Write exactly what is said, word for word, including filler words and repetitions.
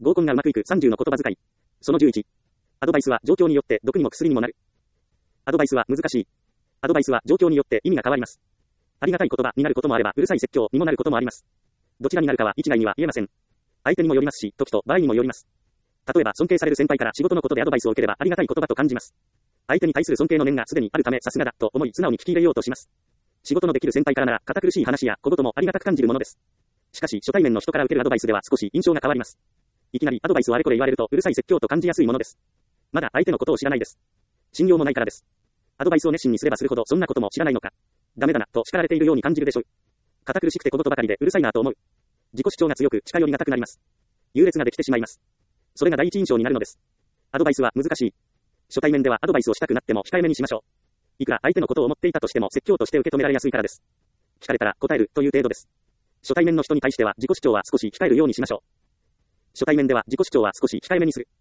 合コンがうまくいくさんじゅうの言葉遣い。そのじゅういち。アドバイスは状況によって毒にも薬にもなる。アドバイスは難しい。アドバイスは状況によって意味が変わります。ありがたい言葉になることもあれば、うるさい説教にもなることもあります。どちらになるかは一概には言えません。相手にもよりますし、時と場合にもよります。例えば尊敬される先輩から仕事のことでアドバイスを受ければありがたい言葉と感じます。相手に対する尊敬の念がすでにあるためさすがだと思い素直に聞き入れようとします。仕事のできる先輩からなら堅苦しい話や小言もありがたく感じるものです。しかし初対面の人から受けるアドバイスでは少し印象が変わります。いきなりアドバイスをあれこれ言われるとうるさい説教と感じやすいものです。まだ相手のことを知らないです。信用もないからです。アドバイスを熱心にすればするほどそんなことも知らないのか。ダメだなと叱られているように感じるでしょう。堅苦しくて小言ばかりでうるさいなと思う。自己主張が強く近寄りがたくなります。優劣ができてしまいます。それが第一印象になるのです。アドバイスは難しい。初対面ではアドバイスをしたくなっても控えめにしましょう。いくら相手のことを思っていたとしても説教として受け止められやすいからです。聞かれたら答えるという程度です。初対面の人に対しては自己主張は少し控えるようにしましょう。初対面では自己主張は少し控えめにする。